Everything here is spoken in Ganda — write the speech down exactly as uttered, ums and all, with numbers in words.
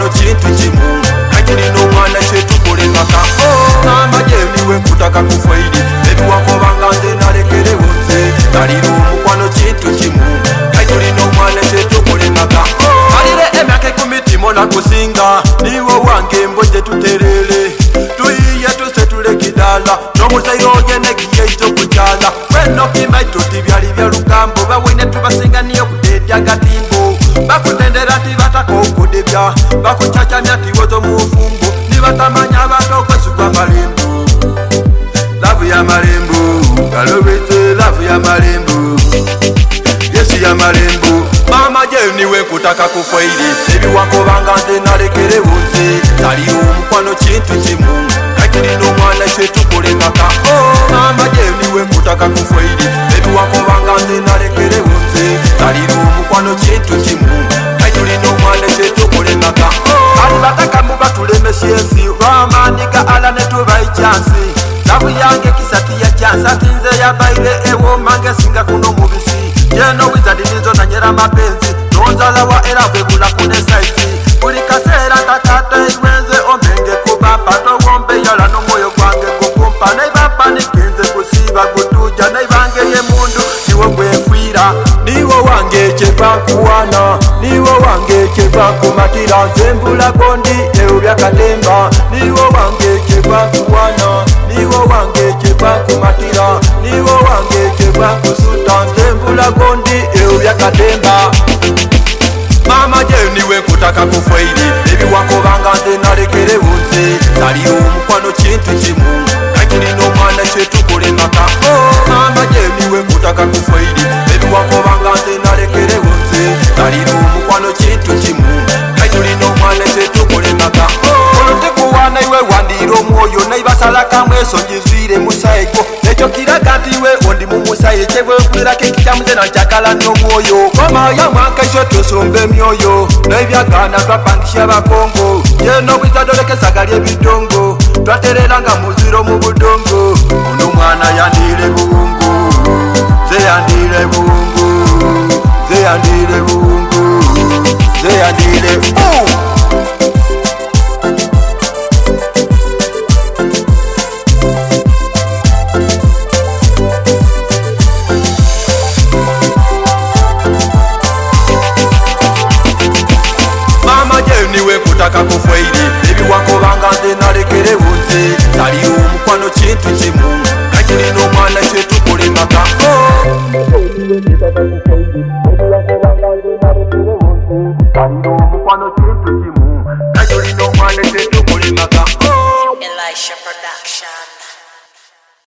mukwano kintu kimu kakirina omwana kyetukole maka mama jeniwe nkutaka kufaidi ebiwakobanga nze nalekerewo nze talira omukwano kintu kimu kakirina omwana kyetukole maka malire emyaka ekumi timona kusinga niwo wange mboje tuterere tuyiye tuse tulekidala n'omuzeyi oyenegiye ekyokukyala wenokimaitu tibyali bya lugambo bawine tubasinga niyo kudebya gatimbo bakutendera ti bataka okudebya bakucacamya tiwozo mufumbo nibatamanya batokwesigwa malembo lavu ya malembo galobete lavu ya malembo yesi ya malembo mama jeniwe nkutaka kufaidi ebiwakobanga nze nalekerewo nze talira omukwano kintu kimu kakirina omwana kyetukole maka mama jeniwe nkutaka kufaidi ebiwakobanga nze nalekerewo nze talira omukwano kintu kimu kakirina omwana kyetukole maka ali batakamu batulemesyesi lwamaniga ala netubayi kyansi lavu yange kisati ya kyansi ati nze yabaire ewo mange singa kuno mubisi jeno wizadi nizo nanyera mapenzi nonzalawa era kwegula kune saizi buli kaseera ntakata igwenze ombenge kubapa towombe yala n'omwoyo gwange gukumpa naibapa nigenze kusiba gutuja naibangeye mundu niwo gwefwira niwo wange kyevankuwana niwo wange kyevankumatira nzembula gondi ewo byakatemba niwo wange kyevankuwana niwo wange kyevankumatira niwo wange kyevankusuta nzembula gondi ewo byakatemba mama jeniwe nkutaka kufaidi ebiwakobanga nze nalekerewo nze talira omukwano kintu kimu kakirina omwana kyetukole maka mama jeniwe nkutaka kufaidi ebiwakobanga nze nalekerewo nze talira omukwano kintu kimu kakirina omwana kyetukole maka olutekuwana iwe wandira omwoyo naibasalakamu ensongi zwire musaigo ekyo kiraga nti iwe ondi mu musayi kyebwekulirako ekikyamuze nakyakala n'omwoyo komayo mwanka ekyo tosomba emyoyo n'ebyagana twapangisya bakongo yeno bwizadolekesa ly'ebidongo twatereranga muziro mu budongo ono mwana yandire buwungu ze yandire buwungu ze yandire buwungu ze yandire niwe nkutaka kufaidi ebiwakobanga nze nalekerewo nze talira omukwano kintu kimu kakirina omwana kyetukole maka Elisha Production.